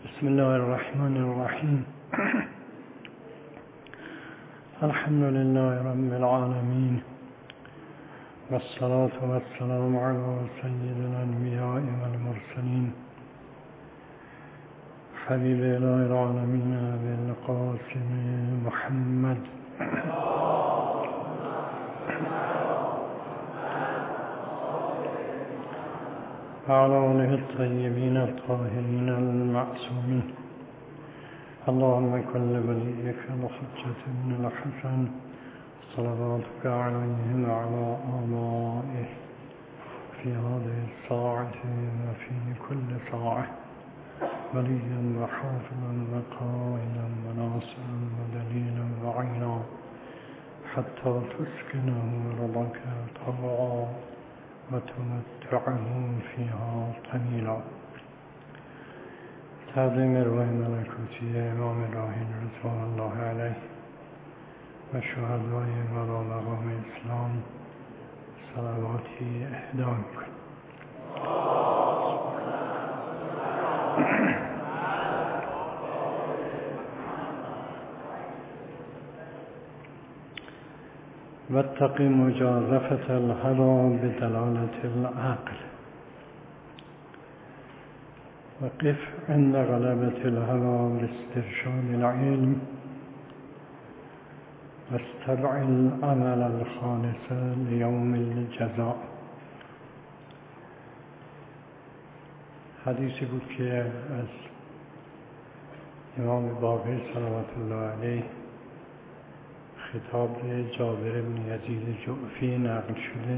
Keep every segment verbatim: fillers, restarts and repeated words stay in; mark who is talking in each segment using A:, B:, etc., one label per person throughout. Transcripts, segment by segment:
A: بسم الله الرحمن الرحيم. الحمد لله رب العالمين، والصلاة والسلام على سيد الأنبياء والمرسلين حبيب إله العالمين أبي القاسم محمد وعلى آله الطيبين الطاهرين المعصومين. اللهم كن لوليك الحجة بن الحسن صلواتك عليه وعلى آبائه في هذه الساعة وفي كل ساعة وليا وحافظا وقائلا وناصرا ودليلا وعينا حتى تسكنه رضاك طوعا وتمتعه فيها طويلا. تعظیم روح ملکوتی امام راهین رضوان الله علیه و شهدای ورا مقام اسلام صلواتی اهدا می‌کنم. واتق مجازفة الهوى بدلالة العقل وقف عند غلبة الهوى باسترشاد العلم واستبع العمل الخالص ليوم الجزاء. حدیثی بود که از امام باقر صلوات الله علیه خطاب جابر بن یزید جعفی نقل شده.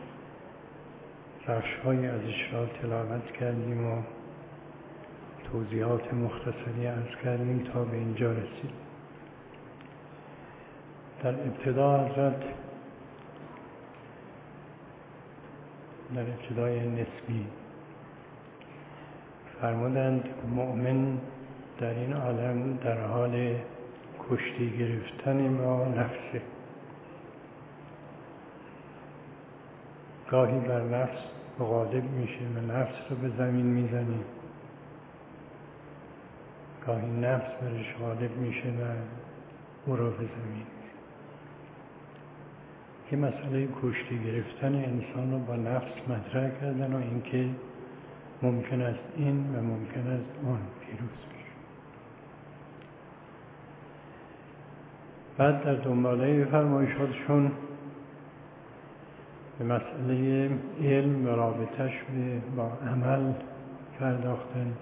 A: بخش‌های ازش را تلاوت کردیم و توضیحات مختصری عرض کردیم تا به اینجا رسید. در ابتدا حضرت در ابتدای نسبی فرمودند مؤمن در این عالم در حال کشتی گرفتن با نفسه. گاهی بر نفس غالب میشه و نفس رو به زمین میزنی، گاهی نفس برش غالب میشه و او رو به زمین. که مسئله کشتی گرفتن انسان رو با نفس مطرح کردن و اینکه ممکن است این و ممکن است اون پیروز بشه. بعد در دنباله فرمایشاتشون به مسئله علم و رابطش با عمل پرداختن.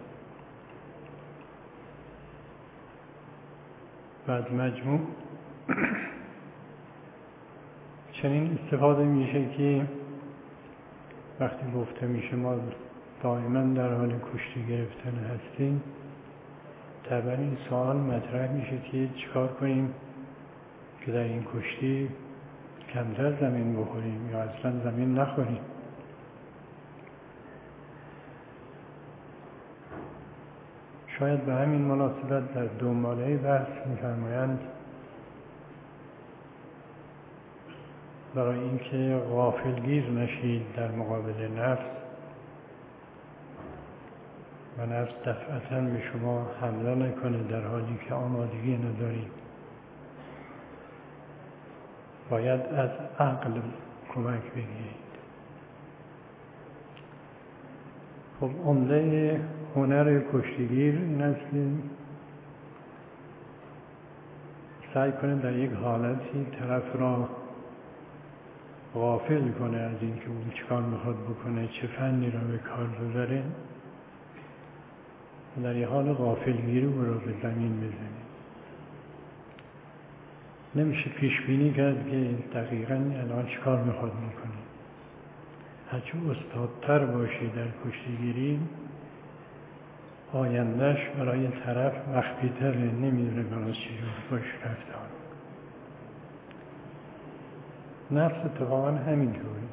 A: بعد مجموع چنین استفاده میشه که وقتی گفته میشه ما دائما در حال کشتی گرفتن هستیم، طبعا این سوال مطرح میشه که چیکار کنیم که در این کشتی کمتر زمین بخوریم یا اصلا زمین نخوریم. شاید به همین مناسبت در دنباله بحث می‌فرمایند برای اینکه غافلگیر نشید در مقابل نفس و نفس دفعتاً به شما حمله نکنه در حالی که آمادگی ندارید، باید از عقل کمک بگیرید. خب عمده هنر کشتیگیر این است که سعی کنه در یک حالتی طرف را غافل کنه از این که اون چیکار میخواد بکنه، چه فنی را به کار ببره، و در یک حال غافلگیری او را به زمین بزنه. نمیشه پیش بینی کرد که دقیقاً الان چیکار میخواد میکنه. هرچه استادتر باشی در کشتیگیری، آیندهش برای طرف مخفی تره، نمیدونه باید چجور باش رفتار. نفس اتفاقا همینطوری.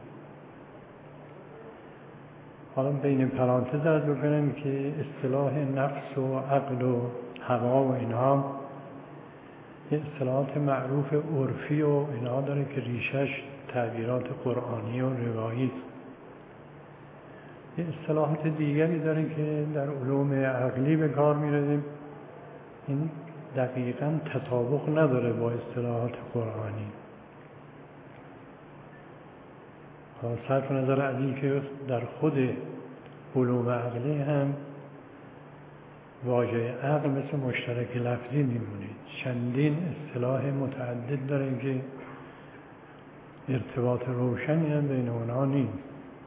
A: حالا بین پرانتز عرض بکنم که اصطلاح نفس و عقل و هوا و اینها یه اصطلاحات معروف عرفی و اینها داره که ریشش تعبیرات قرآنی و روایی است. یه اصطلاحات دیگری داره که در علوم عقلی به کار می‌ریم. این دقیقاً تطابق نداره با اصطلاحات قرآنی. صرف نظر از این که در خود علوم عقلی هم واژه عقل مثل مشترک لفظی میمونه. چندین اصطلاح متعدد داره که ارتباط روشنی هم بین اونها نیست.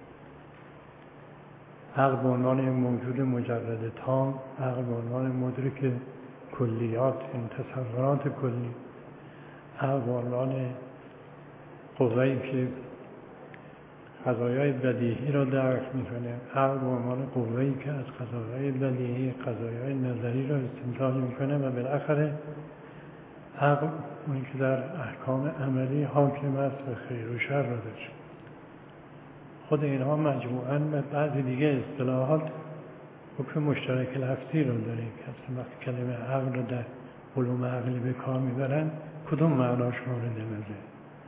A: عقل به عنوان موجود مجرد تام، عقل به عنوان مدرک کلیات، این تصورات کلی، عقل به عنوان قوه‌ای که قضایای بدیهی را درک میکنه، عقل به عنوان قوه‌ای که از قضایای بدیهی قضایای نظری را استنتاج میکنه و بالاخره عقل اونی که در احکام عملی حاکم است و خیر و شر را داره. خود اینها مجموعاً به بعضی دیگه اصطلاحات حکم مشترک لفظی رو داره که اصلا وقتی کلمه عقل رو در علوم عقلی به کار میبرن کدوم معناش مورد نظر.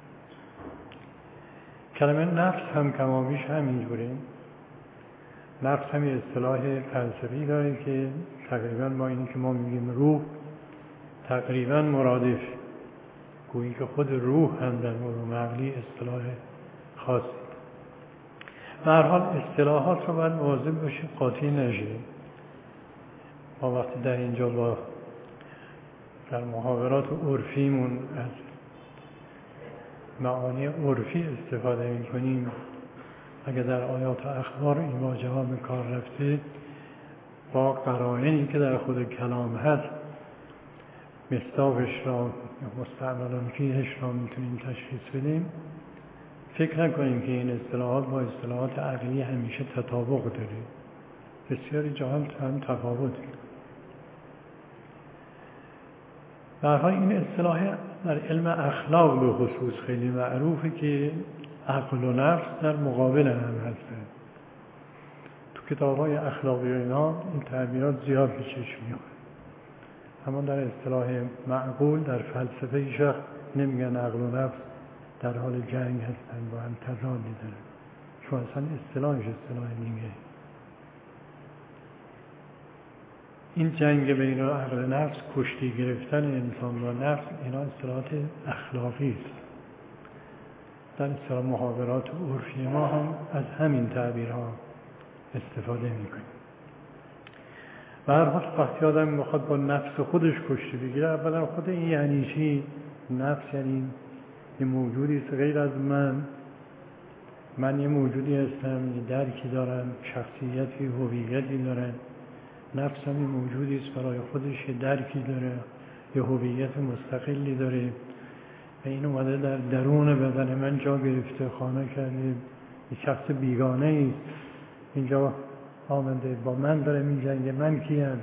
A: کلمه نفس هم کمابیش همینجوره. نفس هم یه اصطلاح فلسفی داره که تقریباً با اینی که ما میگیم روح تقریباً مرادف، گویی که خود روح هم در علوم عقلی اصطلاح خاصی. به هر حال اصطلاحات رو باید مواظب باشیم قاطی نشه. ما وقتی در اینجا با در محاورات عرفیمون از معانی عرفی استفاده می‌کنیم، اگر در آیات و اخبار این واژه ها به کار رفته با قرائنی که در خود کلام هست مصداقش را مستعملان فیهش را میتونیم تشخیص بدیم، فکر نکنیم که این اصطلاحات با اصطلاحات عقلی همیشه تطابق داره. بسیاری جاها هم تفاوت. به هر حال این اصطلاح در علم اخلاق به خصوص خیلی معروفه که عقل و نفس در مقابل هم هستند. تو کتاب‌های اخلاقی و اینا این تعبیرات زیاد به چشم میاد. اما در اصطلاح معقول در فلسفه هیچ وقت نمیگن عقل و نفس در حال جنگ هستن، با هم تضادی دارن، چون اصلا اصطلاحش اصطلاح دیگه. این جنگ بین عقل و نفس، کشتی گرفتن انسان با نفس، اینا اصطلاحات اخلاقی است. در اصطلاح محاورات عرفی ما هم از همین تعبیرها استفاده میکنیم. و هر وقت وقتی آدم میخواد با نفس خودش کشتی بگیره، اولا خود این یعنی چی؟ نفس یعنی یه موجودی است غیر از من. من یه موجودی هستم، یه درکی دارم، شخصیتی، هویتی دارم. نفس هم یه موجودی است برای خودش یه درکی داره، یه هویت مستقلی داره و این اومده در درون بدن من جا گرفته، خانه کرده، یه شخص بیگانه ای اینجا آمده با من داره می‌جنگه. من کیم؟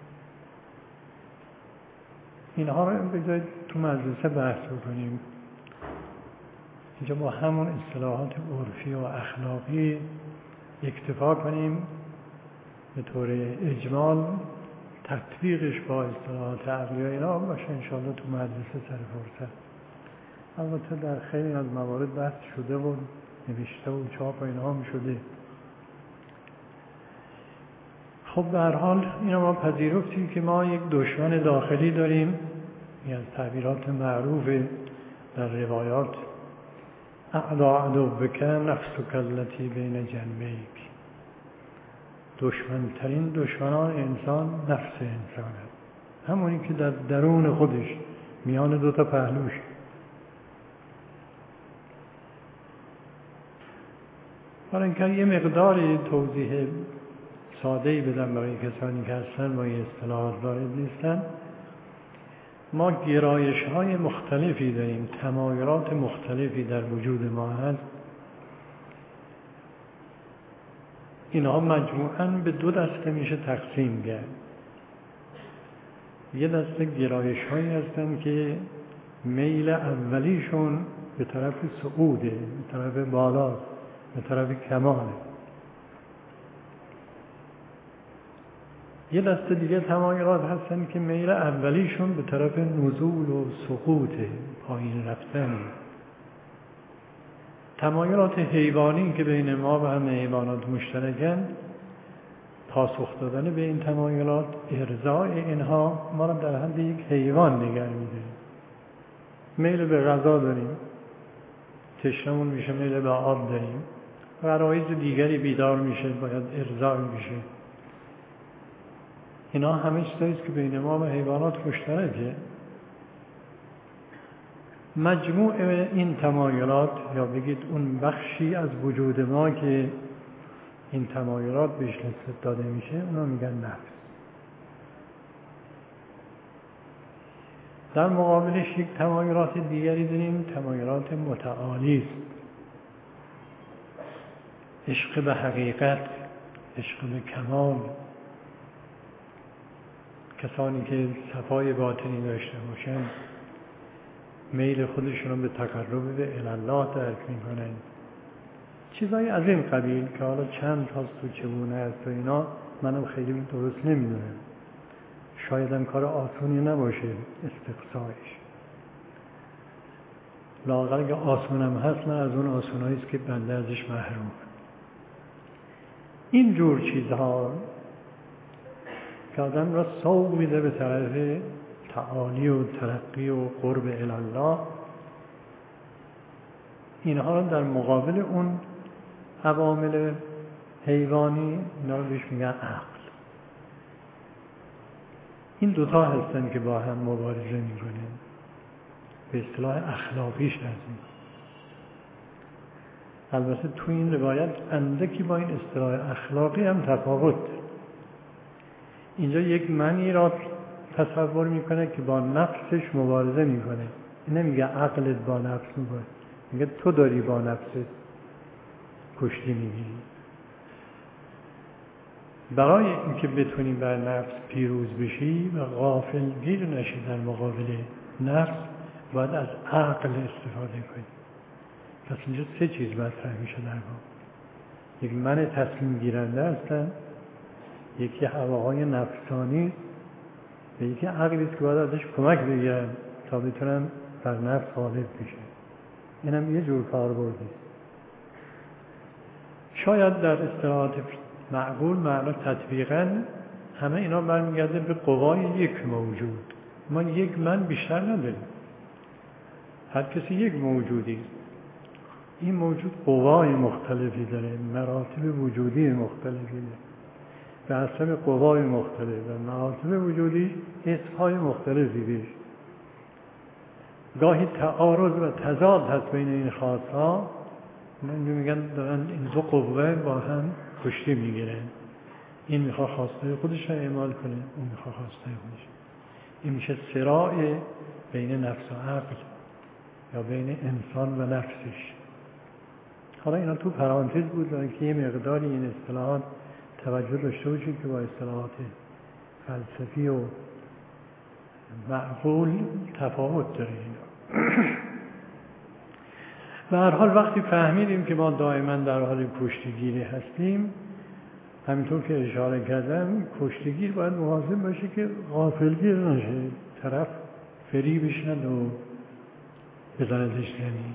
A: اینها رو بذارید تو مدرسه بحث بکنیم. اینجا با همون اصطلاحات عرفی و اخلاقی اکتفا کنیم، به طور اجمال تطبیقش با اصطلاحات عقلی و اینا باشه انشاءالله تو مدرسه سر فرصت. البته در خیلی از موارد بحث شده و نوشته و چاپ و اینا هم شده. خب به هر حال اینا ما پذیرفتیم که ما یک دشمن داخلی داریم. این از تعبیرات معروف در روایات، اعدا عدوک نفسک التی بین جنبیک. دشمن ترین دشمنان انسان نفس انسان است، همونی که در درون خودش میان دو تا پهلوش. برای اینکه یه مقداری توضیح ساده‌ای بدم برای کسانی که هستن با این اصطلاحات وارد نیستن، ما گرایش‌های مختلفی داریم، تمایلات مختلفی در وجود ما هست. اینها مجموعاً به دو دسته میشه تقسیم کرد. یه دسته گرایش‌هایی هستن که میل اولیشون به طرف صعوده، به طرف بالا، به طرف کماله. یه دسته دیگه تمایلات هستن که میل اولیشون به طرف نزول و سقوطه، پایین رفتن. تمایلات حیوانی که بین ما و همه حیوانات مشترکن، پاسخ دادن به این تمایلات، ارضای اینها ما را در حد یک حیوان نگه می‌داره. میل به غذا داریم، تشنمون میشه، میل به آب داریم، غرایز دیگری بیدار میشه، باید ارضای میشه. اینا همه چیزایی است که بین ما و حیوانات مشترکه. مجموع این تمایلات، یا بگید اون بخشی از وجود ما که این تمایلات بهش نسبت داده میشه، اونا میگن نفس. در مقابلش یک تمایلات دیگری داریم، تمایلات متعالی است. عشق به حقیقت، عشق به کمال. کسانی که صفای باطنی داشته باشن، میل خودشون رو به تقرب به الله درک میکنن. چیزایی از این قبیل که حالا چند تاست و چگونه است و اینا منم خیلی درست نمیدونم. شاید هم کار آسونی نباشه استقصایش. لااقل اگه آسونم هست، من از اون آسونایی است که بنده ازش محروم. این جور چیزها که آدم را سوق میده به طرف تعالی و ترقی و قرب الله، اینها را در مقابل اون عوامل حیوانی، اینا رو بهش میگن عقل. این دوتا هستن که با هم مبارزه میکنن. به اصطلاح اخلاقیش هستن. البته تو این روایت اندکی با این اصطلاح اخلاقی هم تفاوت. اینجا یک منی را تصور میکنه که با نفسش مبارزه میکنه. این نمیگه عقلت با نفس میکنه، میگه تو داری با نفست کشتی میگیری. برای اینکه بتونی بر نفس پیروز بشی و غافلگیر نشی در مقابل نفس، باید از عقل استفاده کنی. پس اینجا سه چیز مطرح میشه در واقع. یک من تصمیم گیرنده هستن، یکی هواهای نفسانی و یکی عقلی است که باید ازش کمک بگیرن تا بتونن بر نفس غالب بشه. این هم یه جور کاربردی است. شاید در اصطلاحات معقول معنا تطبیقاً همه اینا برمیگرده به قوای یک موجود. ما یک من بیشتر نداریم. هر کسی یک موجودی است. این موجود قوای مختلفی داره، مراتب وجودی مختلفی داره. به حسب قوای مختلف و مراتب وجودی اسمهای مختلفی بیش. گاهی تعارض و تضاد هست بین این خاصها. من میگن دارن این دو قوه با هم کشتی میگیرن. این میخواد خواسته خودش رو اعمال کنه، اون میخواد خواسته خودش. این میشه صراع بین نفس و عقل یا بین انسان و نفسش. حالا اینا تو پرانتز بود که یه مقداری این اصطلاحات توجه داشته باشید که با اصطلاحات فلسفی و معقول تفاوت داره اینا. به هر حال وقتی فهمیدیم که ما دائما در حال کشتیگیری هستیم، همینطور که اشاره کردم، کشتیگیر باید مواظب باشه که غافلگیر نشه، طرف فریبش نده و بزندش زمین.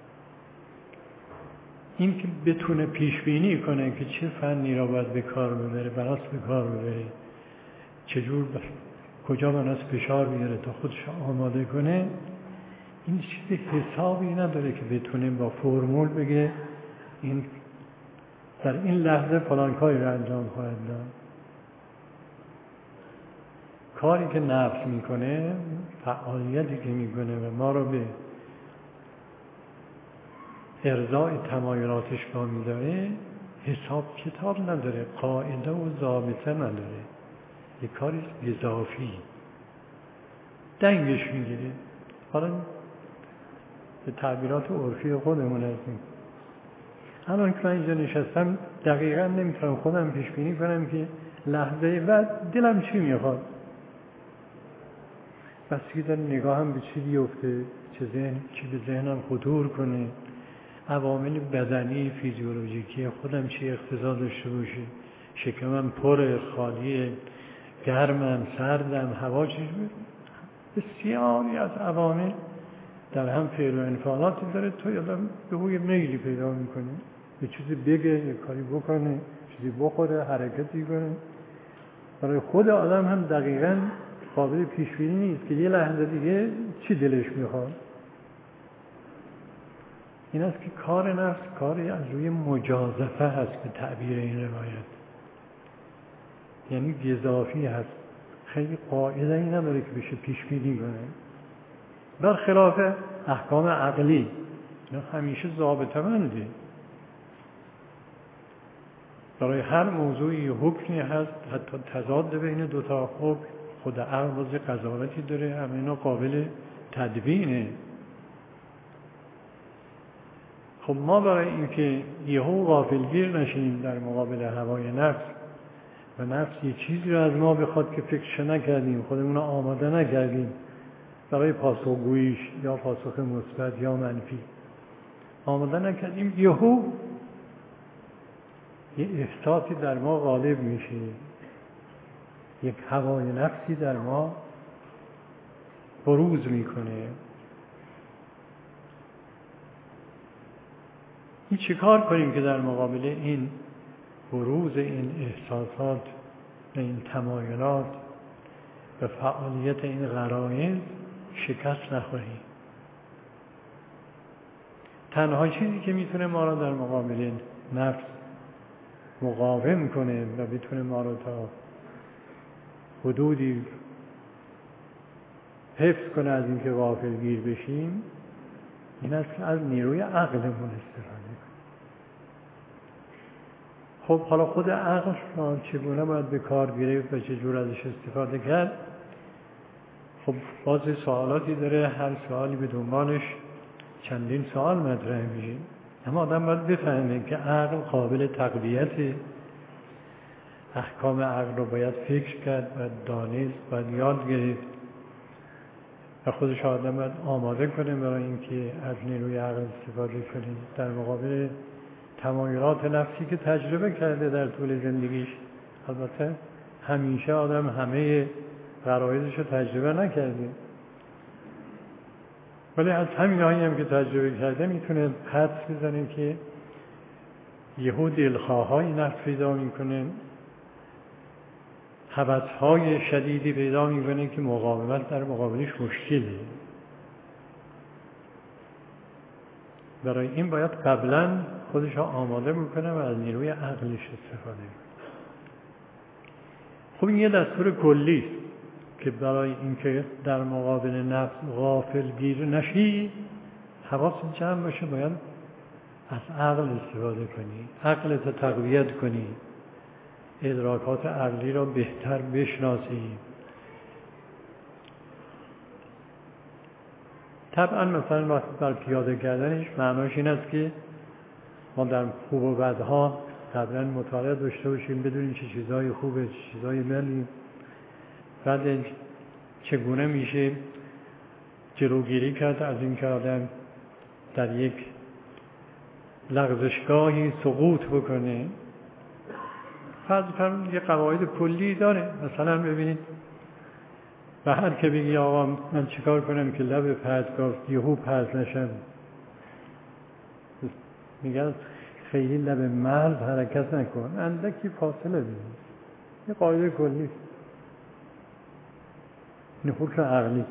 A: این که بتونه پیش بینی کنه که چه فنی را باید به کار ببره، بناس به کار ببره، چجور بر... کجا بناس فشار بیاره تا خودش آماده کنه، این چیز حسابی نداره که بتونه با فرمول بگه این در این لحظه فلان کاری را انجام خواهد داد. کاری که نفس میکنه، فعالیتی که میکنه و ما رو به ارضای تمایلاتش با میداره، حساب کتاب نداره، قاعده و ضابطه نداره، یه کاری اضافی دنگش میگیره. حالا به تعبیرات عرفی خودمون هستیم. الان که من اینجا نشستم دقیقا نمیتونم خودم پیش بینی کنم که لحظه بعد دلم چی میخواد. بس که در نگاهم به چی بیفته، چه ذهن چی به ذهنم خطور کنه، عوامل بدنی فیزیولوژیکی خودم چی اقتضا داشته باشه، شکمم پر، خالیه، گرمم، سردم، هوا چی، بسیاری از عوامل در هم فعل و انفعالاتی داره، تو آدم به او یه میلی پیدا میکنه، یه چیزی بگه، یه کاری بکنه، چیزی بخوره، حرکتی کنه. برای خود آدم هم دقیقاً قابل پیش بینی نیست که یه لحظه دیگه چی دلش میخواد. این است که کار نفس کاری از روی مجازفه هست به تعبیر این روایت، یعنی گزافی هست، خیلی قاعده ای نداره که بشه پیش بینی کنه، برخلاف احکام عقلی اینا همیشه ضابطه منده. برای هر موضوعی حکمی هست، حتی تضاد بین دو تا حکم، خود عقل باز قضاوتی داره، همه اینا قابل تدوینه. خب ما برای اینکه یهو غافلگیر نشیم در مقابل هوای نفس و نفس یه چیزی رو از ما بخواد که فکرش نکردیم، خودمون رو آماده نکردیم برای پاسخگوییش، یا پاسخ مثبت یا منفی آماده نکردیم، یهو یه احساسی در ما غالب میشه، یک هوای نفسی در ما بروز میکنه. این چه کار کنیم که در مقابل این بروز این احساسات و این تمایلات و فعالیت این غرایز شکست نخوریم؟ تنها چیزی که میتونه ما را در مقابل نفس مقاوم کنه و بتونه ما را تا حدودی حفظ کنه از اینکه غافلگیر بشیم، این است که از نیروی عقلمون استفاده کنیم. خب حالا خود عقل را چگونه باید به کار گرفت و چجور ازش استفاده کرد؟ خب باز سوالاتی داره، هر سوالی به دنبالش چندین سوال مطرح میشه، اما آدم باید بفهمه که عقل قابل تقویته، احکام عقل رو باید فکر کرد، باید دانست، باید یاد گرفت و خودش آدم باید آماده کنه برای اینکه از نیروی عقل استفاده کنه در مقابل تمایلات نفسی که تجربه کرده در طول زندگیش. البته همیشه آدم همه غرایزش رو تجربه نکرده، ولی از همین هایی هم که تجربه کرده میتونه حدس بزنه که یهو دلخواه‌های نفس پیدا میکنه، هوس‌های شدیدی پیدا میکنه که مقاومت در مقابلش مشکله. برای این باید قبلا خودش رو آماده بکنه و از نیروی عقلش استفاده کنه. خب این یه دستور کلی است که برای اینکه در مقابل نفس غافلگیر نشی، حواست جمع باشه، باید از عقل استفاده کنی، عقلت رو تقویت کنی، ادراکات عقلی را بهتر بشناسی. طبعا مثلا وقتی بر پیاده کردنش معناش این است که ما در خوب و بدها قبلا مطالعه داشته باشیم، بدونیم چه چیزهای خوبه، چه چیزهای بدی، بعد چگونه میشه جلوگیری کرد از این که آدم در یک لغزشگاهی سقوط بکنه. فرض کنید یه قواعد کلی داره، مثلا ببینید و هر که بگی آقا من چیکار کنم که لب پرتگاه یهو پرت نشم، میگن خیلی لب مرز حرکت نکن، اندکی فاصله بگیر. یه قاعده کلی، این حکم عقلی.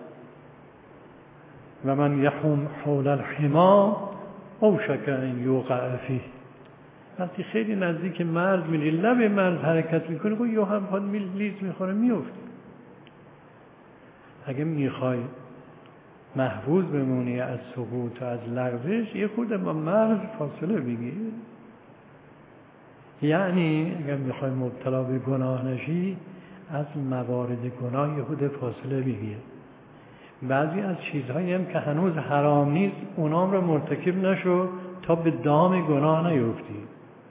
A: و من یحوم حول الحما اوشک ان یوقع فیه. وقتی خیلی نزدیک مرز میری، لب مرز حرکت میکنه، خب یه هم پاد لیز میخوره میفته. اگه میخوای محفوظ بمونی از سقوط و از لغزش، یه خورده با مرز فاصله بگیر. یعنی اگر میخوای مبتلا به گناه نشی، از موارد گناه یه خورده فاصله بگیر. بعضی از چیزهایی هم که هنوز حرام نیست، اونام رو مرتکب نشو تا به دام گناه نیفتی.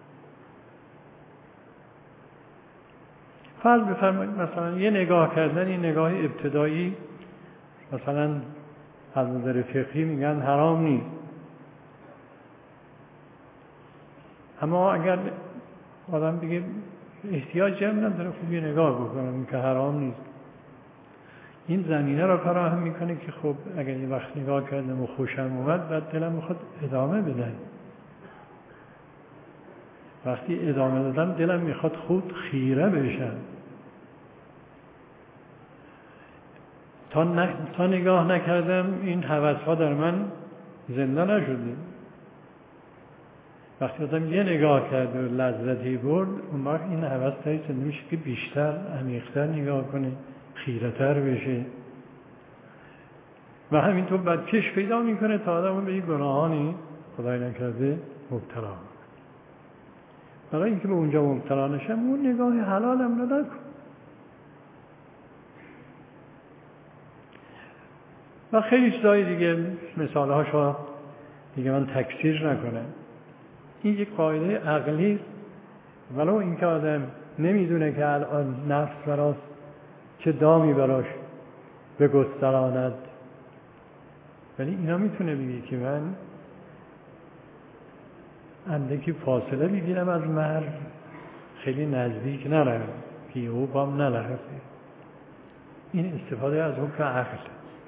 A: فرض بفرمایید مثلا یه نگاه کردن، این نگاه ابتدایی مثلا از نظر فقهی میگن حرام نیست، اما اگر آدم بگه احتیاج هم نداره خوب یه نگاه بکنم که حرام نیست، این زمینه را فراهم میکنه که خب اگر یه وقت نگاه کردم و خوشم اومد بعد دلم میخواد ادامه بدم. وقتی ادامه دادم دلم میخواد خود خیره بشم. تا, ن... تا نگاه نکردم این هوس‌ها در من زنده نشده. وقتی آدم یه نگاه کرد و لذتی برد، اون وقت این هوس تایی زنده میشه که بیشتر عمیق‌تر نگاه کنه، خیره‌تر بشه و همینطور بعد کش پیدا میکنه تا آدم به این گناهانی خدای نکرده مبتلا. برای اینکه به اونجا مبتلا نشم اون نگاه حلالم رو نکن. و خیلی چیزای دیگه مثال هاشو دیگه من تکثیر نکنم. این یک قاعده عقلی است، ولو اینکه آدم نمیدونه که الان نفس براش چه دامی براش بگستراند، ولی اینا میتونه بگه که من اندکی فاصله بگیرم از مرگ، خیلی نزدیک نرم، پیهو بام نلرزه. این استفاده از حکم عقل.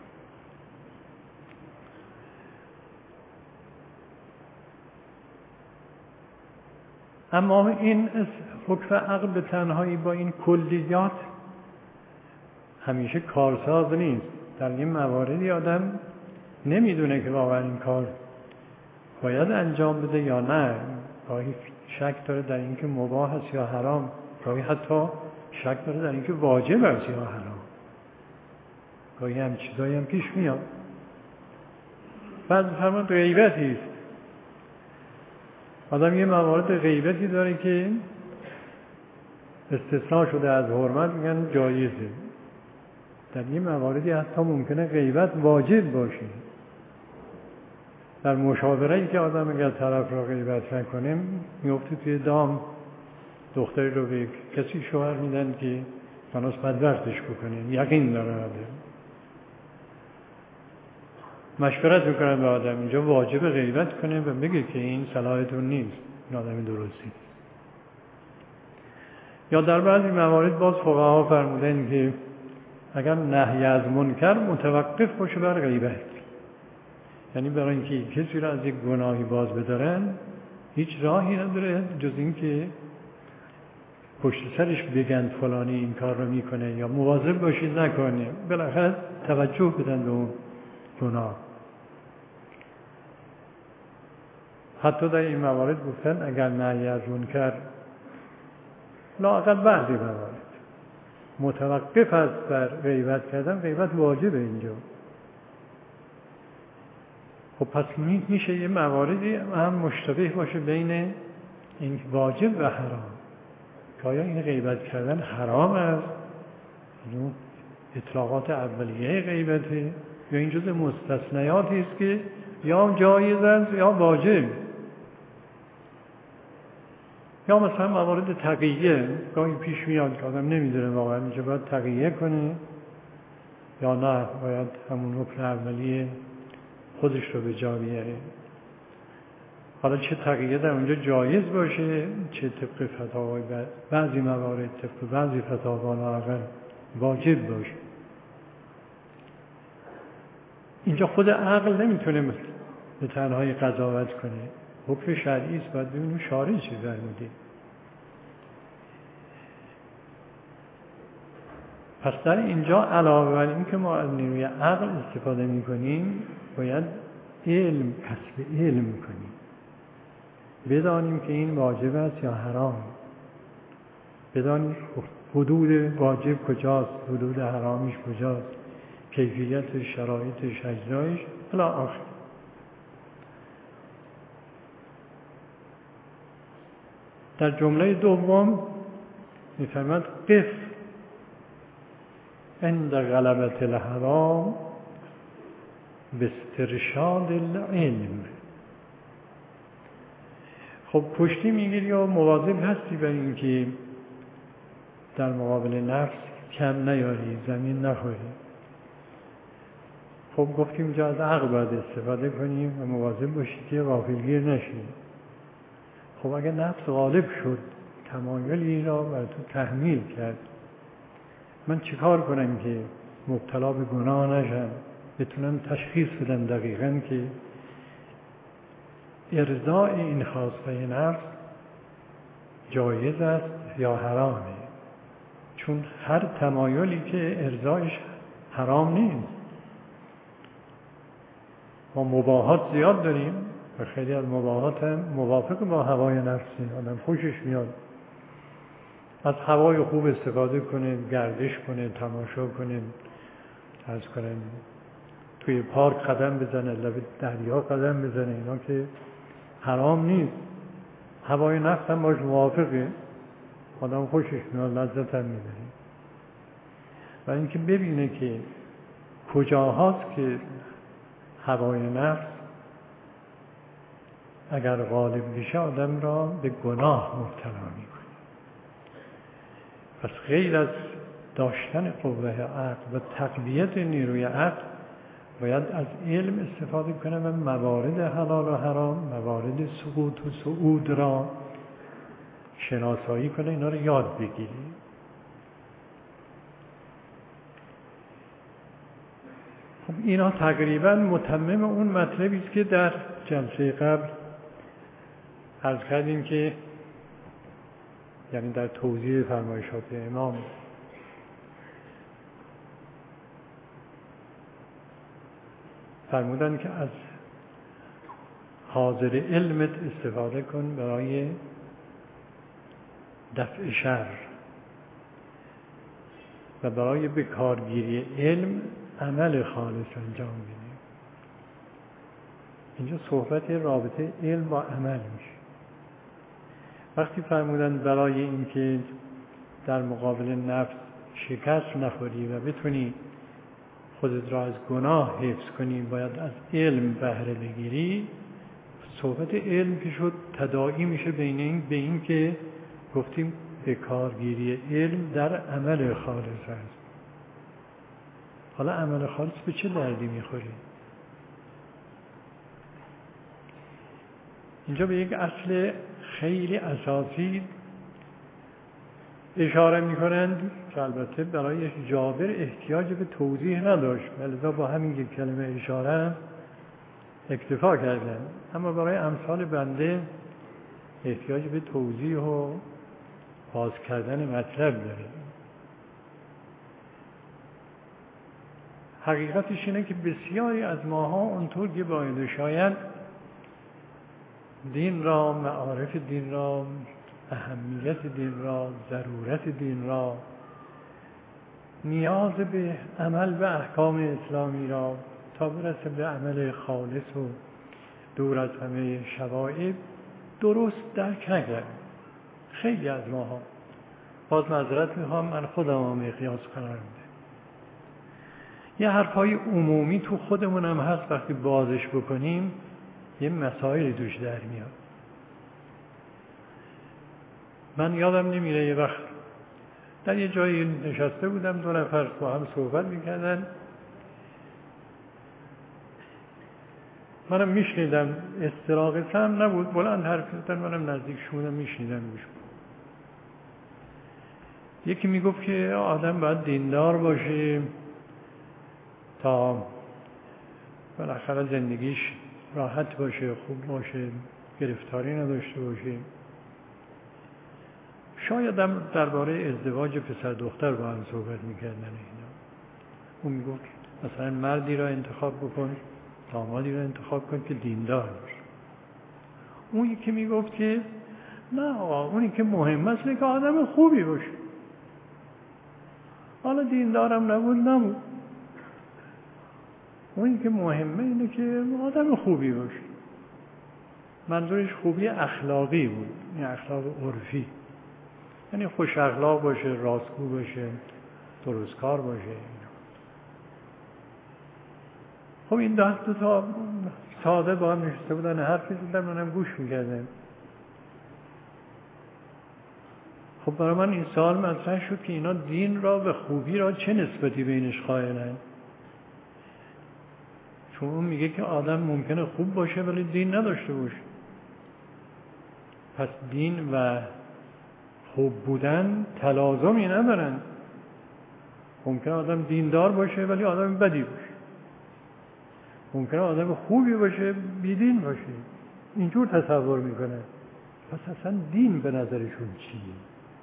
A: اما این حکم عقل به تنهایی با این کلیات همیشه کارساز نیست. در این مواردی آدم نمیدونه که واقعا این کار باید انجام بده یا نه. گاهی شک داره در اینکه مباح است یا حرام، گاهی حتی شک داره در اینکه واجب است یا حرام. گاهی هم چیزایی هم پیش میاد. بعد فرمان غیبتی است. آدم یه موارد غیبتی داره که استثناء شده از حرمت، میگن جایزه. در یه مواردی حتی ممکنه غیبت واجب باشه. در مشاوره‌ای که آدم اگر طرف را غیبت نکنه میفته توی دام. دختری رو به کسی شوهر میدن که مناس بدبختش بکنه، یقین داره آدم. مشورت میکنن به آدم اینجا واجب غیبت کنه و بگه که این صلاحتون نیست، این آدم درستی. یا در بعضی موارد باز فقها فرمودن که اگر نهی از منکر متوقف باشه بر غیبت، یعنی برای اینکه کسی را از یک گناهی باز بدارن هیچ راهی نداره جز اینکه پشت سرش بگن فلانی این کار رو میکنه یا مواظب باشید نکنه، بالاخره توجه بدن به اون گناه. حتی در این موارد گفتن اگر نهی از منکر لااقل بعضی موارد متوقف است بر غیبت کردن، غیبت واجبه اینجا. خب پس میشه یه مواردی هم مشتبه باشه بین این واجب و حرام. که آیا این غیبت کردن حرام است؟ این اطلاقات اولیه غیبته یا این جز مستثنیاتی است که یا جایز است یا واجب؟ یا مثلا موارد تقیه گاهی پیش میاد که آدم نمیدونه واقعا اینجا باید تقیه کنه یا نه باید همون حکم اولیه خودش رو به جا بیاره. حالا چه تقیه در اونجا جایز باشه، چه طبق فتاوای بعضی موارد طبق بعضی فتاوا لااقل واجب باشه. اینجا خود عقل نمیتونه به تنهایی قضاوت کنه، حکم شرعی است، باید ببینیم شارع چی فرموده. پس در اینجا علاوه بر این که ما از نیروی عقل استفاده میکنیم باید علم، کسب علم کنیم، بدانیم که این واجب است یا حرام، بدانیم حدود واجب کجاست، حدود حرامیش کجاست، کیفیت شرایطش، اجزایش الی آخر. در جمله دوم می‌فرماید قف عند غلبة الحرام باسترشاد العلم. خب پشتی میگیری و مواظب هستی برای اینکه در مقابل نفس کم نیاری، زمین نخوری. خب گفتیم اینجا از عقل باید استفاده کنیم و مواظب باشی که غافلگیر نشی. خب اگه نفس غالب شد، تمایلی را بر تو تحمیل کرد، من چیکار کنم که مبتلا به گناه نشن، بتونن تشخیص بدن دقیقاً که ارضاء این خواسته نفس جایز است یا حرامه. چون هر تمایلی که ارضایش حرام نیست. ما مباحات زیاد داریم و خیلی از مباحات هم موافق با هوای نفسی، آدم خوشش میاد از هوای خوب استفاده کنه، گردش کنه، تماشا کنه، عرض کنه توی پارک قدم بزنه، لب دریا قدم بزنه، اینا که حرام نیست. هوای نفس هم باش موافقه، آدم خوشش میاد، لذت هم میبره. و اینکه ببینه که کجاهاست که هوای نفس اگر غالب بشه آدم را به گناه مبتلا میکنه. پس غیر از داشتن قوه عقل و تقویت نیروی عقل باید از علم استفاده کنه و موارد حلال و حرام، موارد سقوط و صعود را شناسایی کنه، اینا رو یاد بگیری. خب اینا تقریبا متمم اون مطلبی است که در جلسه قبل عرض کردیم که یعنی در توضیح فرمایشات امام فرمودن که از حاضر علمت استفاده کن برای دفع شر و برای به کارگیری علم عمل خالص انجام بدیم. اینجا صحبت رابطه علم با عمل میشه. وقتی فرمودن برای اینکه در مقابل نفس شکست نخوری و بتونی خودت را از گناه حفظ کنی باید از علم بهره بگیری، صحبت علم که شد تداعی میشه بین این به این که گفتیم به کارگیری علم در عمل خالص هست. حالا عمل خالص به چه دردی میخوری؟ اینجا به یک اصل خیلی اساسی اشاره میکنند که البته برای جابر احتیاج به توضیح نداشت، لذا با همین یک کلمه اشاره اکتفا کردن، اما برای امثال بنده احتیاج به توضیح و باز کردن مطلب داره. حقیقتش اینه که بسیاری از ماها اونطور که باید شاید دین را، معارف دین را، اهمیت دین را، ضرورت دین را، نیاز به عمل به احکام اسلامی را تا برسه به عمل خالص و دور از همه شوائب درست درک نکرد. خیلی از ماها، باز معذرت میخوام، من خودم هم مقیاس قرار میده، یه حرفای عمومی تو خودمون هم هست وقتی بازش بکنیم یه مسائلی توش در میاد. من یادم نمیره یه وقت در یه جایی نشسته بودم، دو نفر با هم صحبت میکردن، منم میشنیدم، استراقه هم نبود، بلند حرف زدن، منم نزدیک شدم میشنیدم گوش. یکی میگفت که آدم باید دیندار باشه تا بالاخره زندگیش راحت باشه، خوب باشه، گرفتاری نداشته باشه. شاید هم درباره ازدواج پسر دختر با هم صحبت میکردن اینا. اون میگفت مثلا مردی را انتخاب بکن، دامادی را انتخاب کن که دیندار باشه. اون یکی میگفت که نه آقا، اونی که مهم است اینه که آدم خوبی باشه. حالا دیندارم نبود نبود، اونی که مهمه اینه که آدم خوبی باشه. منظورش خوبی اخلاقی بود، این اخلاق عرفی، یعنی خوش اخلاق باشه، راستگو باشه، درستکار باشه. خب این دست دو تا ساده با هم نشسته بودن، حرفی زدن، منم گوش میکردم. خب برای من این سوال مطرح شد که اینا دین را و خوبی را چه نسبتی بینش قائلن؟ چون اون میگه که آدم ممکنه خوب باشه ولی دین نداشته باشه. پس دین و خوب بودن تلازمی ندارن. ممکنه آدم دیندار باشه ولی آدم بدی باشه، ممکنه آدم خوبی باشه بیدین باشه. اینجور تصور میکنه. پس اصلا دین به نظرشون چیه؟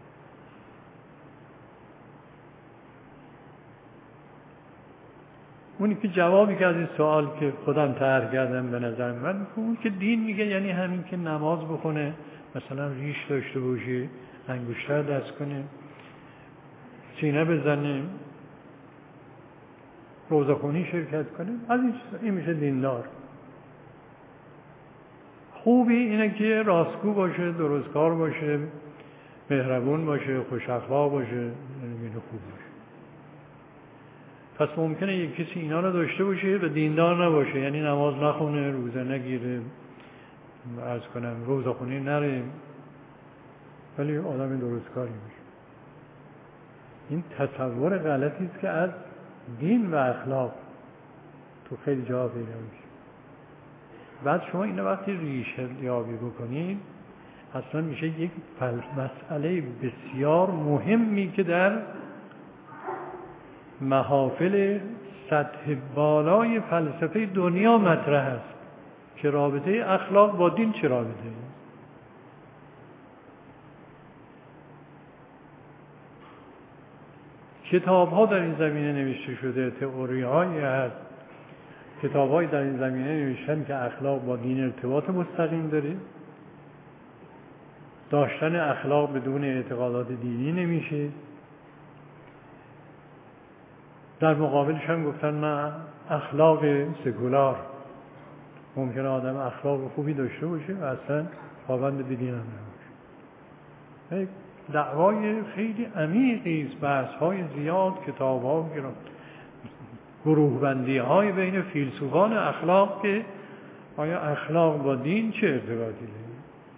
A: اونی که جوابی که از این سوال که خودم طرح کردم به نظر من، اون که دین میگه یعنی همین که نماز بخونه، مثلا ریش داشته باشه، انگشتر دست کنه، سینه بزنه، روزه‌خونی شرکت کنه، از این میشه دیندار. خوبی اینه که راستگو باشه، درستکار باشه، مهربون باشه، خوش اخلاق باشه، اینو خوب باشه. پس ممکنه یک کسی اینا رو داشته باشه و دیندار نباشه، یعنی نماز نخونه، روزه نگیره، عرض کنم روزه‌خونی نره، ولی آدم درستکاری باشه. این تصور غلطی است که از دین و اخلاق تو خیلی جا پیدا میشه. بعد شما اینو وقتی ریشه یابی بکنید، اصلا میشه یک مسئله بسیار مهمی که در محافل سطح بالای فلسفه دنیا مطرح است که رابطه اخلاق با دین چه رابطه است. کتاب ها در این زمینه نوشته شده، تئوری هایی هست، کتاب هایی در این زمینه نوشتن که اخلاق با دین ارتباط مستقیم داره، داشتن اخلاق بدون اعتقادات دینی نمیشه. در مقابلش هم گفتن نه، اخلاق سکولار، ممکنه آدم اخلاق خوبی داشته باشه و اصلا پابند به دین هم نباشه. دعوای خیلی عمیقی است، بحث های زیاد، کتاب ها، گروه بندی های بین فیلسوفان اخلاق که آیا اخلاق با دین چه ارتباطی داره.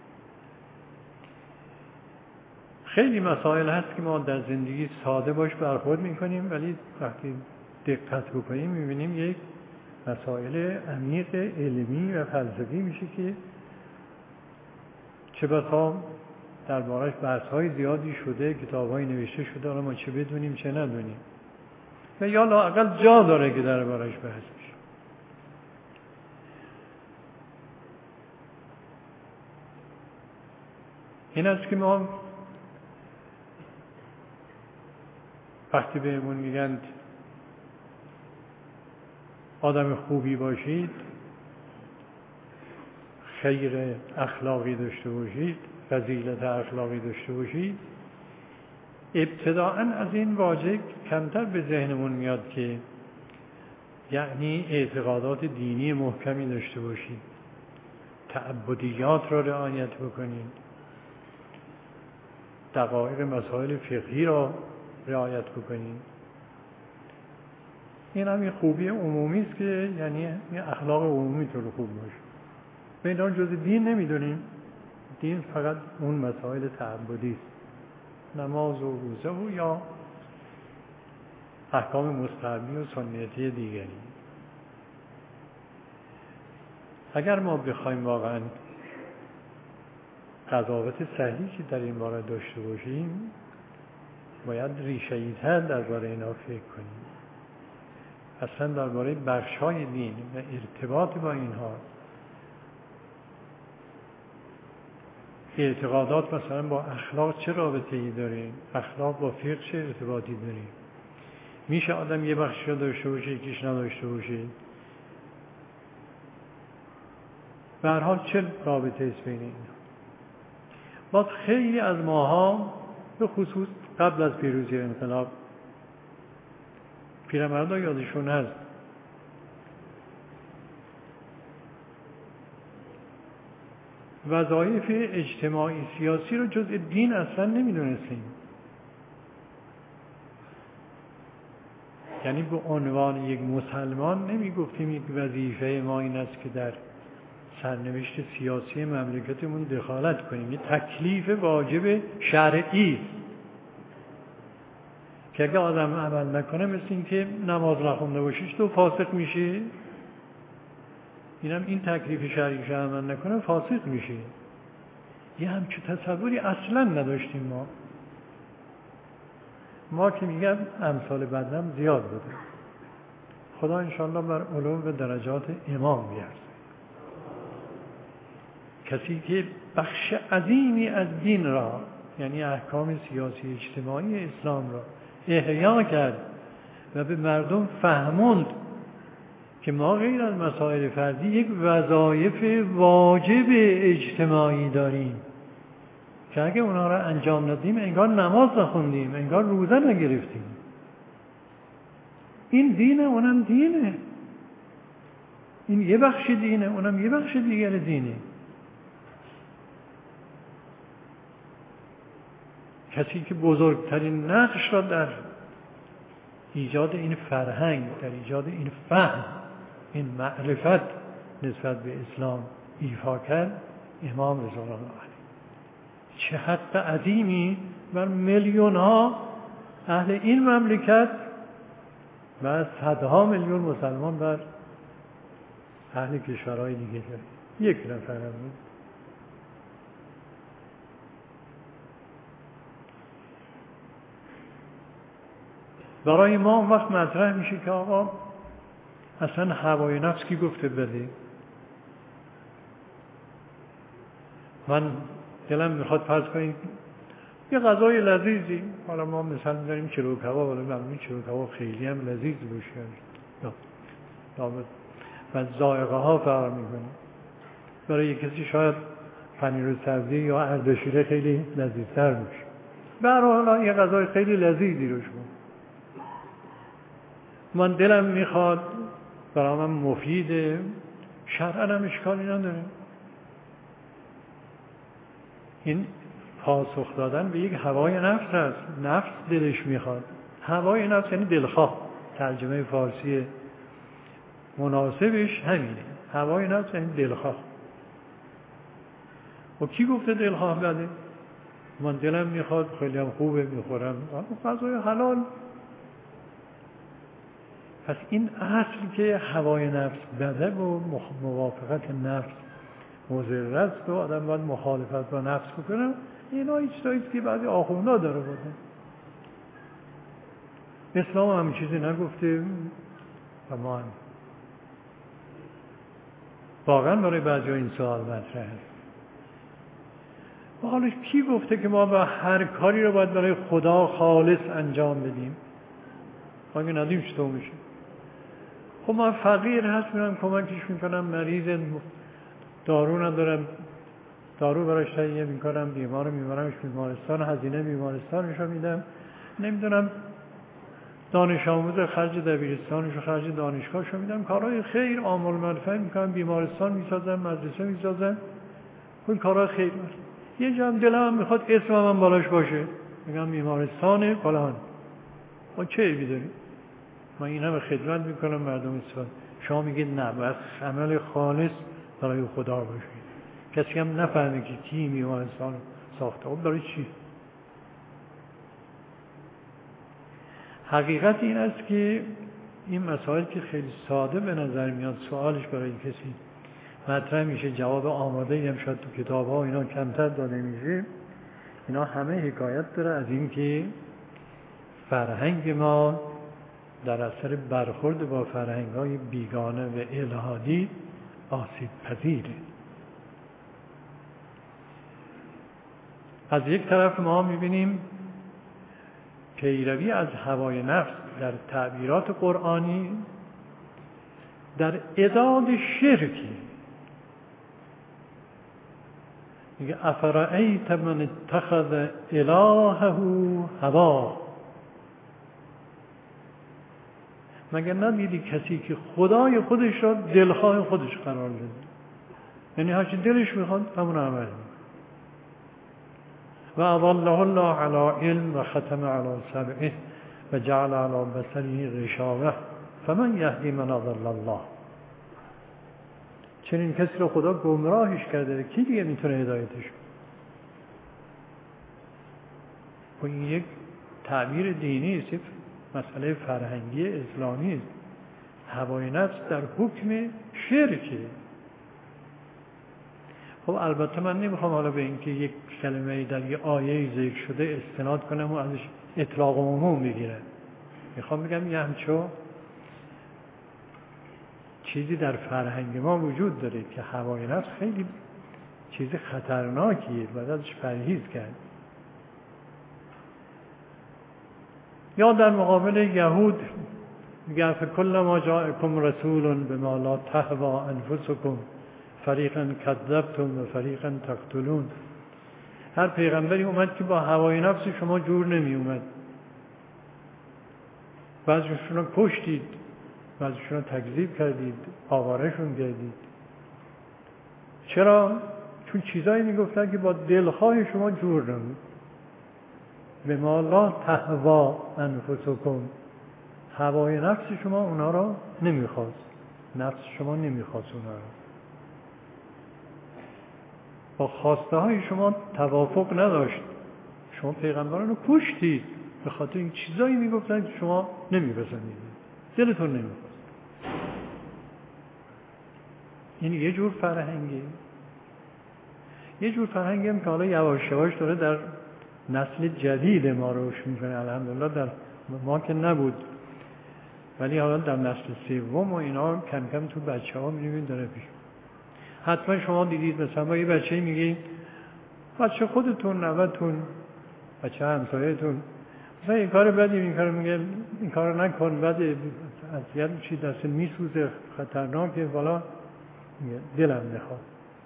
A: خیلی مسائل هست که ما در زندگی ساده باش برخورد میکنیم، ولی وقتی دقت بکنیم میبینیم یک مسائل عمیق علمی و فلسفی میشه که چه بسا دربارش بحث‌های زیادی شده، کتاب‌های نوشته شده، حالا ما چه بدونیم چه ندونیم، و یا لااقل جا داره که دربارش بحث بشه. این است که ما وقتی بهمون میگن آدم خوبی باشید، خیر اخلاقی داشته باشید، فضیلت اخلاقی داشته باشید، ابتداءً از این واژه کمتر به ذهنمون میاد که یعنی اعتقادات دینی محکمی داشته باشید، تعبدیات را رعایت بکنید، دقایق مسائل فقهی را رعایت بکنید. این هم یه خوبی عمومی است که یعنی یه اخلاق عمومی طور خوب باشه. به اینا جز دین نمیدونیم. دین فقط اون مسائل تعبدی است، نماز و روزه و یا احکام مستحبی و سنتی دیگری. اگر ما بخوایم واقعا قضاوت صحیحی در این باره داشته باشیم، باید ریشه‌ای‌تر درباره اینا فکر کنیم. اصلا درباره بخش‌های دین و ارتباط با اینها، اعتقادات مثلا با اخلاق چه رابطه‌ای داره، اخلاق با فقه چه ارتباطی داره، میشه آدم یه بخشی رو داشته باشه یکیش نداشته باشه، به هر حال چه رابطه است بین اینا. باز خیلی از ماها به خصوص قبل از پیروزی انقلاب، پیرمردا یادشون هست وظایف اجتماعی سیاسی رو جز دین اصلا نمیدونستیم. یعنی به عنوان یک مسلمان نمیگفتیم یک وظیفه ما این است که در سرنوشت سیاسی مملکتمون دخالت کنیم. یه تکلیف واجب شرعی که اگه آدم عمل نکنه مثل این که نماز نخونده باشیش تو فاسق میشه، اینم این تکلیف شرعی که عمل نکنه فاسق میشه. یه همچون تصوری اصلا نداشتیم ما. ما که میگم امثال بدنم زیاد بوده. خدا انشاءالله بر علوم و درجات امام بیارزه. کسی که بخش عظیمی از دین را، یعنی احکام سیاسی اجتماعی اسلام را احیا کرد و به مردم فهموند که ما غیر از مسائل فردی یک وظایف واجب اجتماعی داریم که اگه اونا را انجام ندیم انگار نماز نخوندیم، انگار روزه نگرفتیم. این دینه، اونم دینه. این یه بخش دینه، اونم یه بخش دیگر دینه. کسی که بزرگترین نقش را در ایجاد این فرهنگ، در ایجاد این فهم، این معرفت نسبت به اسلام ایفا کرد، امام رضا الله علیه. چه حق عظیمی بر میلیون ها اهل این مملکت و صدها میلیون مسلمان بر اهل کشورهای دیگه کرد. یک نفر هم بود. برای ما اون وقت مطرح میشه که آقا اصلا هوای نفس کی گفته بده؟ من دلم میخواد فرض کنیم یه غذای لذیذی، حالا ما مثلا می‌ذاریم چلو کباب، ولی معمولا چلو کباب خیلی هم لذیذ باشه نه دامت و ذائقه ها فرق میکنه. برای کسی شاید پنیر و سبزی یا اردشیره خیلی لذیذتر باشه. به هر حال یه غذای خیلی لذیذی روش بود. من دلم میخواد، برای من مفیده، شرعاً هم اشکالی نداره. این پاسخ دادن به یک هوای نفس هست. نفس دلش میخواد. هوای نفس یعنی دلخواه. ترجمه فارسی مناسبش همینه. هوای نفس یعنی دلخواه. و کی گفته دلخواه بده؟ من دلم میخواد، خیلی هم خوبه، میخورم غذای حلال. پس این اصل که هوای نفس بده و موافقت نفس مضر است و آدم باید مخالفت با نفس بکنه، اینا هیچ چیزی که بعضی آخوندا داره بوده. اسلام هم چیزی نگفته و ما هم واقعا برای بعضی این سوال مطرحه. و حالا کی گفته که ما با هر کاری رو باید برای خدا خالص انجام بدیم؟ اگه ندیم چطور میشه؟ خب من فقیر هست میرم کمکش میکنم، مریض دارو ندارم دارو براش تهیه میکنم، بیمار میبرمش بیمارستان، هزینه بیمارستانش رو میدم، نمیدونم دانش آموز خرج دبیرستانش و خرج دانشگاهش رو میدم، کارهای خیر عامل منفعه میکنم، بیمارستان میسازم، مدرسه میسازم، این کارهای خیر هست. یه جا هم دلم میخواد اسم من بالاش باشه، میگم بیمارستان فلان. و چه عیبی داری؟ من این همه خدمت میکنم مردم اسفان. شما میگید نه، بس عمل خالص برای خدا باشه. کسی هم نفهمه که کی بیمارستان ساخته. خب برای چی؟ حقیقت این است که این مسائل که خیلی ساده به نظر میاد، سوالش برای کسی مطرح میشه، جواب آماده هم شاید تو کتاب ها اینا کمتر داده میشه. اینا همه حکایت داره از این که فرهنگ ما در اثر برخورد با فرهنگ های بیگانه و الحادی آسیب پذیره. از یک طرف ما میبینیم پیروی از هوای نفس در تعبیرات قرآنی در اعداد شرکی. میگه افرأیت من اتخذ الهه هواه. مگر ندیدی کسی که خدای خودش را دلخواه خودش قرار داده؟ یعنی هرچی دلش میخواد همون عمل میکنه. و اضله الله علی علم و ختم علی سمعه و جعل علی بصره غشاوه فمن یهدی من اضل الله. چنین کسی رو خدا گمراهش کرده، کی دیگه میتونه هدایتش کنه؟ و این یک تعبیر دینی است، مسئله فرهنگی اسلامی است. هوای نفس در حکم شرکه. خب البته من نمیخوام حالا به اینکه یک کلمه در یک آیه ذکر شده استناد کنم و ازش اطلاق عموم بگیرن. میخوام بگم یه همچو چیزی در فرهنگ ما وجود داره که هوای نفس خیلی چیز خطرناکیه، باید ازش پرهیز کرد. یا در مقابل یهود میگه فکل ما جاءکم رسول بما لا تهوی انفسکم فریقا کذبتم و فریقا تقتلون. هر پیغمبری اومد که با هوای نفس شما جور نمی اومد. بعضیشون رو کشتید، بعضیشون رو تکذیب کردید، آوارهشون کردید. چرا؟ چون چیزایی میگفتن که با دلخواه شما جور نمید. بما لا تهوی انفسکم، هوای نفس شما اونا را نمیخواست، نفس شما نمیخواست اونا را. با خواسته های شما توافق نداشت. شما پیغمبران رو کشتید به خاطر این چیزایی میگفتن که شما نمیپسندید، دلتون نمیخواست. این یه جور فرهنگی. یه جور فرهنگی هم که حالا یواش یواش داره در نسل جدید ما روش میکنه. الحمدلله در ما که نبود، ولی حالا در نسل سوم و اینا کم کم تو بچه ها میبینید داره پیش. حتما شما دیدید مثلا با یه بچه میگی بچه خودتون، نوتون، بچه همسایتون مثلا این کار بدی این کار میگه این کار نکن، بعد از یه چی دست میسوزه، خطرناکه، والا دلم میخواد.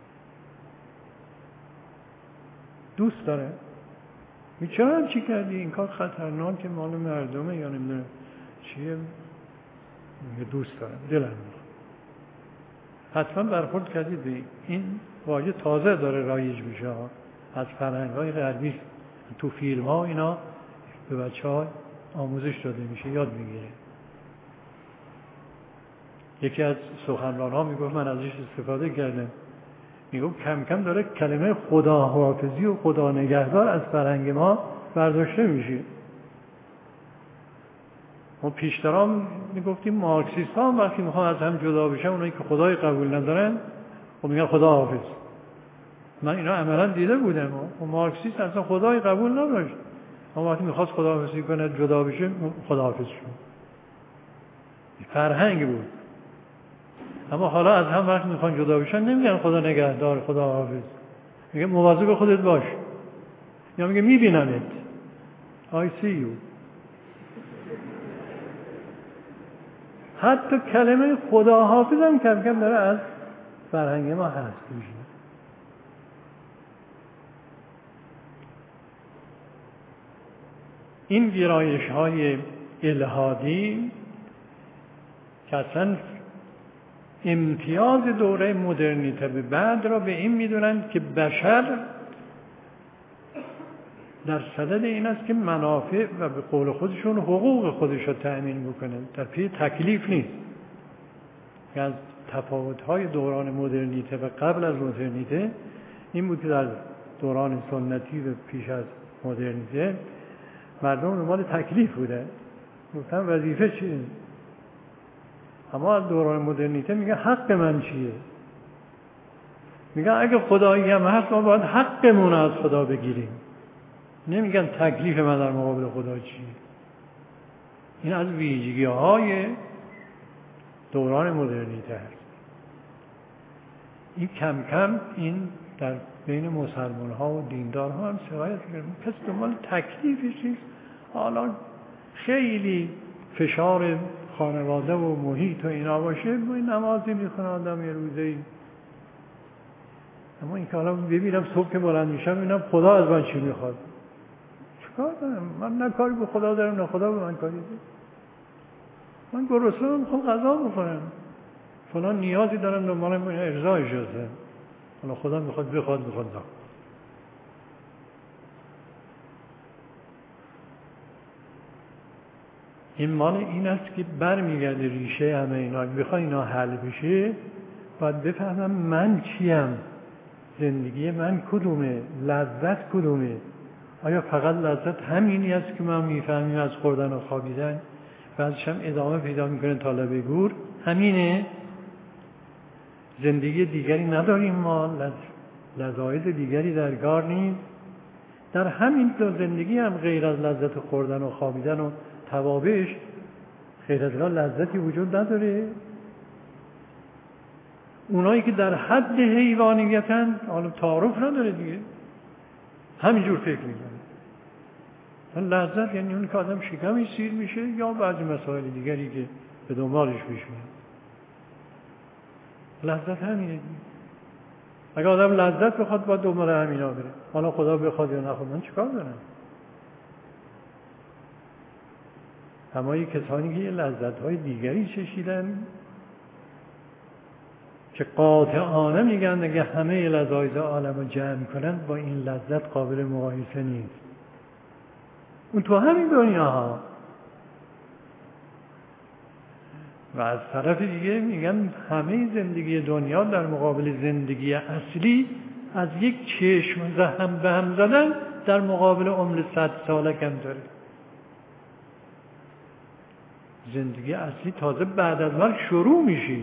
A: دوست داره میگه چرا هم چی کردی؟ این کار خطرناکه، مال مردمه یا نمیدونم چیه. میگه دوست دارم، دلم میخواد. حتما برخورد کردید به این واژه تازه داره رایج میشه از فرهنگ‌های غربی. تو فیلم ها اینا به بچه ها آموزش داده میشه، یاد میگیره. یکی از سخنران ها میگفت، من ازش استفاده کردم، میگفت کم کم داره کلمه خداحافظی و خدا نگهدار از فرهنگ ما برداشته میشه. ما پیشترام میگفتیم مارکسیست ها هم وقتی میخوان از هم جدا بشن، اونایی که خدای قبول ندارن خب میگن خداحافظ. من اینا عملا دیده بودم. و مارکسیست اصلا خدای قبول نداشت، اما وقتی میخواست خداحافظی کنه جدا بشه خداحافظ شد. فرهنگ بود. اما حالا از هم وقتی میخوان جدا بشن نمیگن خدا نگهدار، خدا حافظ، میگه مواظب خودت باش، یا میگه میبینمت، I see you. حتی کلمه خدا حافظ هم کم کم داره از فرهنگ ما هست میشه. این گرایش های الحادی که اصلا امتیاز دوره مدرنیته به بعد را به این میدونن که بشر در صدد این است که منافع و به قول خودشون حقوق خودش را تأمین بکنه، در پی تکلیف نیست. از تفاوت‌های دوران مدرنیته و قبل از مدرنیته این بود که در دوران سنتی و پیش از مدرنیته مردم دنبال تکلیف بوده، گفتن وظیفه چیه. اما از دوران مدرنیته میگه حق من چیه. میگن اگه خدایی هم هست ما باید حقمون از خدا بگیریم. نمیگن تکلیف من در مقابل خدا چیه. این از ویژگی های دوران مدرنیته هست. این کم کم این در بین مسلمان ها و دیندار ها هم سرایت میکنه. کسی دنبال تکلیفش نیست. حالا خیلی فشار خانواده و محیط و اینا باشه، ما این نمازی میخونه آدم یه روزه‌ای. اما این که حالا ببینم صبح که بلند میشم ببینم خدا از من چی میخواد. چیکار دارم؟ من نه کاری به خدا دارم نه خدا به من کاری داره. من گرسنه‌ام میخوام غذا بخورم. فلان نیازی دارم دنبالم ارضایش هست. حالا خدا میخواد بخواد میخواد نه. این مال این است که برمیگرده ریشه همه اینا. اگه بخوای اینا حل بشه باید بفهمم من چیم، زندگی من کدومه، لذت کدومه. آیا فقط لذت همینی است که من میفهمیم از خوردن و خوابیدن، بعدش هم ادامه پیدا میکنه تا لبه گور؟ همینه؟ زندگی دیگری نداریم ما؟ لذایز دیگری در کار نیست؟ در همین دو زندگی هم غیر از لذت خوردن و خوابیدن و توابش غیر از لذتی وجود نداره. اونایی که در حد حیوانیتن حالا تعارف نداره دیگه، همینجور فکر میکنه. لذت یعنی اون که آدم شکمش سیر میشه یا بعضی مسائل دیگری که به دنبالش پیش میاد. لذت همینه دیگه. اگه آدم لذت بخواد باید دنبال همینا بره. حالا خدا بخواد یا نخواد من چیکار دارم؟ اما این کسانی که یه لذت‌های دیگری چشیدن که قاطعانه میگن اگه همه لذایز عالم رو جمع کنن با این لذت قابل مقایسه نیست. اون تو همین دنیا ها. و از طرف دیگه میگن همه زندگی دنیا در مقابل زندگی اصلی از یک چشم زهم به هم زدن در مقابل عمر صد ساله کم داره. زندگی اصلی تازه بعد از مرگ شروع میشه.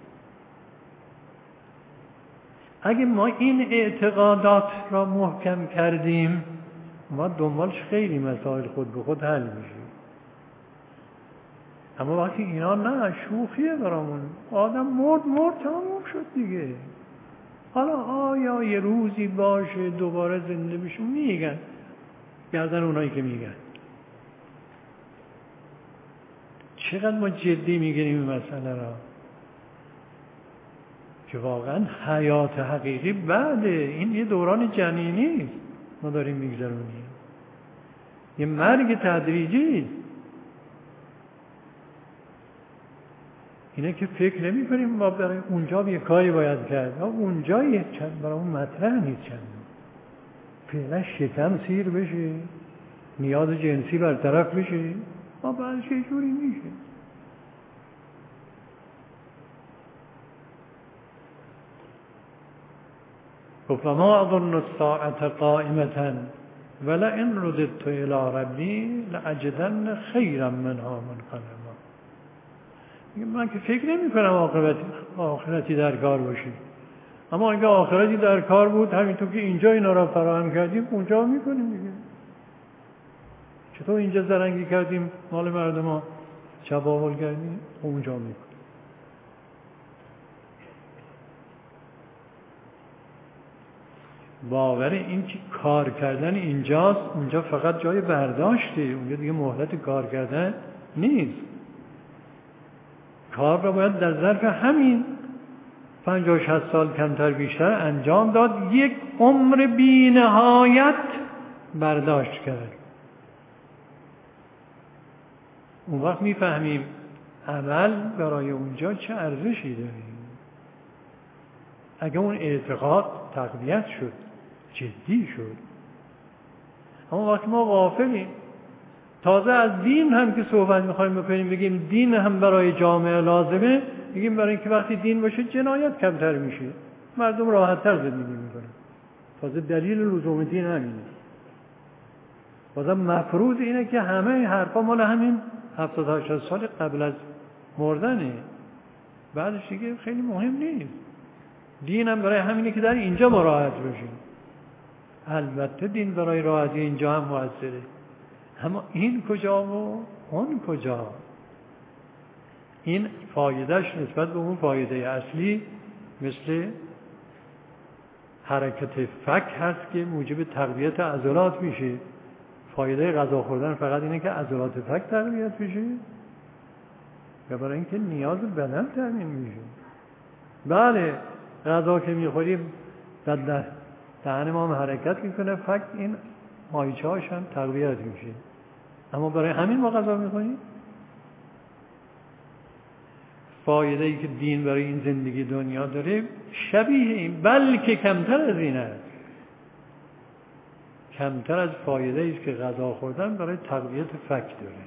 A: اگه ما این اعتقادات را محکم کردیم ما دنبالش خیلی مسائل خود به خود حل میشه. اما وقتی اینا نه شوخیه برامون، آدم مرد مرد تمام شد دیگه. حالا آیا یه روزی باشه دوباره زنده بشون میگن گردن اونایی که میگن. چقدر ما جدی میگیریم این مسئله را که واقعا حیات حقیقی بعده. این یه دوران جنینی است ما داریم میگذرونیم، یه مرگ تدریجی. اینه که فکر نمی کنیم ما برای اونجا یه کاری باید کرد. اونجا یه چند برای اون مطرح نیست. چند فعلا شکم سیر بشه، نیاز جنسی برطرف بشه، ما بعدش یه جوری میشه. فما اظن الساعة قائمة ولئن رددت الى ربی لأجدن خیرا منها منقلبا. من که فکر نمی کنم آخرتی, آخرتی در کار باشه، اما اگه آخرتی در کار بود همینطور که اینجا اینا را فراهم کردیم اونجا میکنیم دیگه. چطور اینجا زرنگی کردیم مال مردم ها چباول کردیم اونجا میکنیم. باور این که کار کردن اینجاست، اونجا فقط جای برداشته، اونجا دیگه مهلت کار کردن نیست. کار را باید در ظرف همین پنجاه شصت سال کمتر بیشتر انجام داد، یک عمر بی نهایت برداشت کرد. اون وقت میفهمیم عمل برای اونجا چه ارزشی داره. اگه اون اعتقاد تقویت شد، جدی شد. اما وقتی ما غافلیم، تازه از دین هم که صحبت میخوایم بکنیم بگیم دین هم برای جامعه لازمه، بگیم برای اینکه وقتی دین باشه جنایت کمتر میشه، مردم راحت‌تر زندگی میکنن. تازه دلیل لزوم دین همینه. بازم مفروض اینه که همه حرفا مال همین هفتاد هشتاد سال قبل از مردنه، بعدش دیگه خیلی مهم نیست. دین هم برای همینه که در اینجا ما راحت باشیم. البته دین برای راحتی اینجا هم موثره، اما این کجا و اون کجا؟ این فایدهش نسبت به اون فایده اصلی مثل حرکت فک هست که موجب تقویت عضلات میشه. فایده غذا خوردن فقط اینه که عضلات فک تقویت بشه یا برای اینکه نیاز بدن تامین میشه؟ بله، غذا که میخوریم بعد دهن ما هم حرکت میکنه، فک این مایچه هاش هم تقویت میشه. اما برای همین ما غذا میخوریم. فایده ای که دین برای این زندگی دنیا داره شبیه این، بلکه کمتر از این است. کمتر از فایده ای که غذا خوردن برای تقویت فک داره.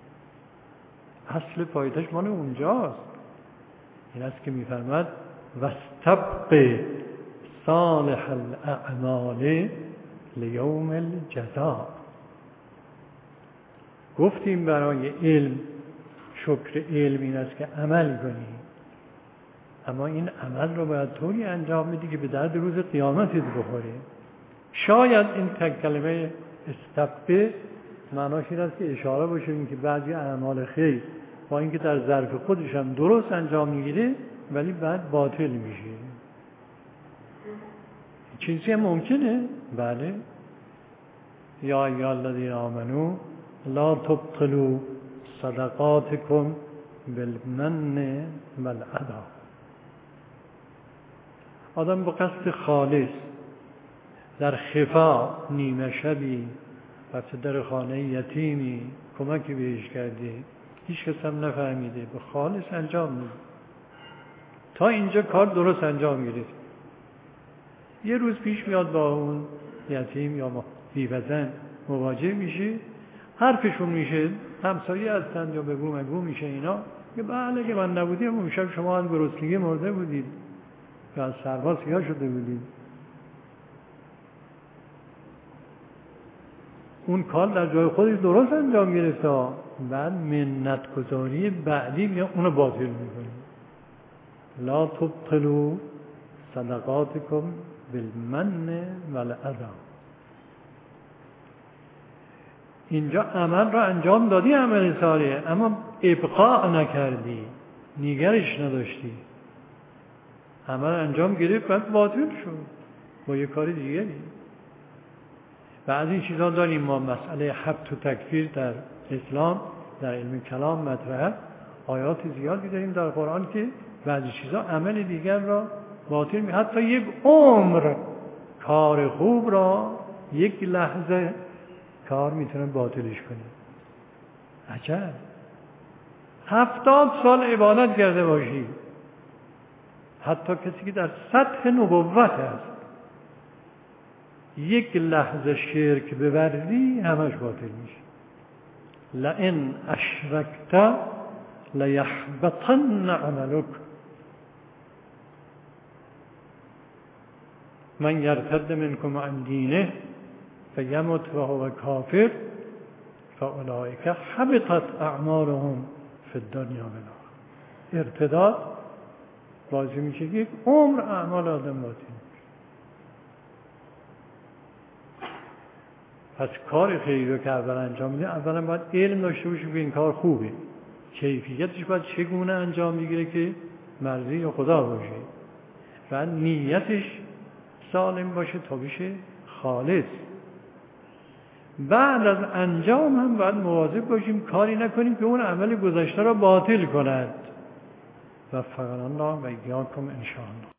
A: اصل فایدهش مال اونجاست. این است که میفرماد واستبق صالح الاعمال لیوم الجزاء. گفتیم برای علم، شکر علم این است که عمل کنی، اما این عمل رو باید طوری انجام بدی که به درد روز قیامتت بخوره. شاید این تک کلمه استبه معناش این است که اشاره باشه این که بعضی اعمال خیر با اینکه در ظرف خودش هم درست انجام میگیره ولی بعد باطل میشه. چیزی هم ممکنه؟ بله. یا ایها الذین آمنوا لا تبطلوا صدقاتکم بالمن والأذی. آدم با قصد خالص در خفا نیمه شبی رفته در خانه یتیمی کمکی بهش کرده، هیچ کس هم نفهمیده، به خالص انجام میده، تا اینجا کار درست انجام گرفت. یه روز پیش میاد با اون یتیم یا بیوه‌زن مواجه میشه، حرفشون میشه، همسایه هستند یا بگو مگو میشه اینا، که بله که من نبودیم اون شب شما از گرسنگی مرده بودید یا از سرما سیاه شده بودید. اون کار در جای خودش درست انجام گرفته، بعد منت گذاری بعدی میاد اونو باطل میکنه. لا تبطلوا صدقاتکم بالمن والأذی. اینجا عمل را انجام دادی، عمل صالح، اما ابقاء نکردی، نگرش نداشتی، عمل انجام گرفت بعد باطل شد با یه کار دیگری. و از این چیزا داریم ما. مسئله حبط و تکفیر در اسلام در علم کلام مطرحه، آیات زیادی داریم در قرآن که بعضی چیزا عمل دیگر را باطل می، حتی یک عمر کار خوب را یک لحظه کار میتونه باطلش کنه. عجب، هفتاد سال عبادت کرده باشی، حتی کسی که در سطح نبوت است، یک لحظه شرک ببری همش باطل میشه. لئن اشرکت لیحبطن عملک من یرتد منکم عن دینه فیمت وهو کافر فاولئک حبطت اعمالهم فی الدنیا والآخرة. ارتداد باعث میشه که یک عمر اعمال آدم باطل. پس کار خیری رو که اول انجام میده، اولا باید علم داشته باشه که این کار خوبه، کیفیتش باید چگونه انجام میگیره که مرضی یا خدا باشه، بعد نیتش سالم باشه تا بشه خالص. بعد از انجام هم باید مواظب باشیم کاری نکنیم که اون عمل گذشته را باطل کند. و فقط الله و ایاکم ان شاء الله.